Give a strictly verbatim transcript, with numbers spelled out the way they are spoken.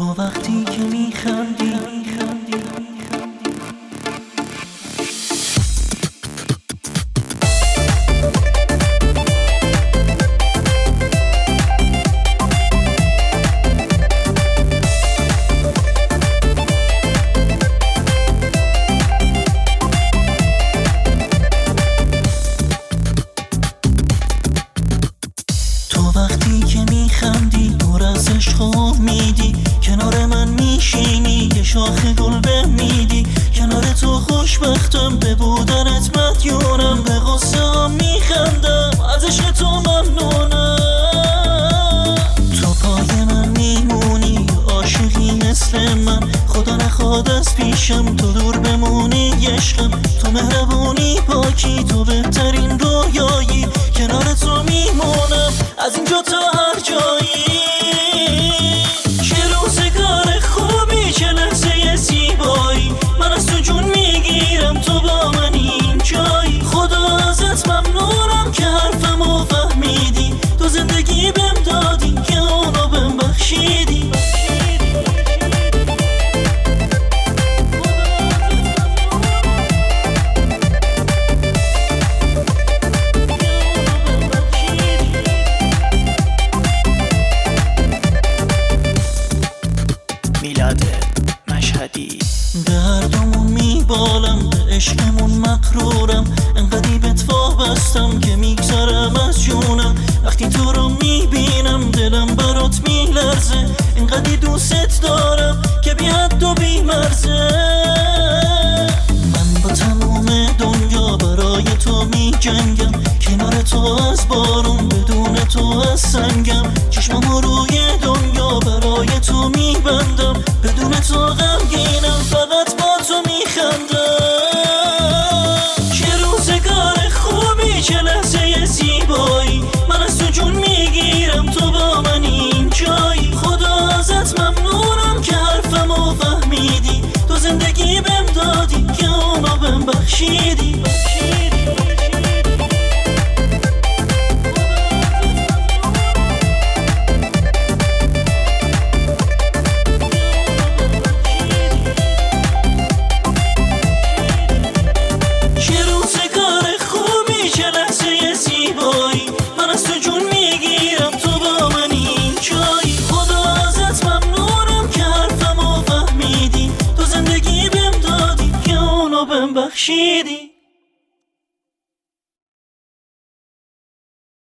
تو وقتی که میخندی وقتی که میخندی پر از عشق و امیدی، کنار من میشینی یه شاخ گل بمیدی. کنار تو خوشبختم، به بودنت مدیونم، به غصه هم میخندم، از عشق تو ممنونم. تو پای من میمونی، عاشقی مثل من، خدا نخواد از پیشم تو دور بمونی عشقم. تو مهربونی پاکی، تو بهترین رویایی، کنار تو میمونم از اینجا تا هر جایی. چه روزگار خوبی، چه لحظه زیبایی، من از تو جون میگیرم، تو با من اینجایی. خدا ازت ممنونم که حرفمو فهمیدی، تو زندگی بهم دادی که اونو بهم بخشیدی. میلاد مشهدی. به هر دومون میبالم، به عشقمون مغرورم، انقدی بهت وابستم که میگذرم از جونم. وقتی تو رو میبینم دلم برات میلرزه، انقدی دوست دارم که بی حد و بی مرزه. من با تموم دنیا برای تو میجنگم، کنار تو از بارون، بدون تو از سنگم. چشممو روی دنیا برای تو میبندم، بدون تو غمگینم، فقط با تو میخندم. چه روزگار خوبی، چه لحظه زیبایی، من از تو جون میگیرم، تو با من اینجایی. خدا ازت ممنونم که حرفمو فهمیدی، تو زندگی بهم دادی که اونو بهم بخشیدی. من از تو جون میگیرم، تو با من اینجایی. خدا ازت ممنونم که حرفمو فهمیدی، تو زندگی بهم دادی که اونو بهم بخشیدی.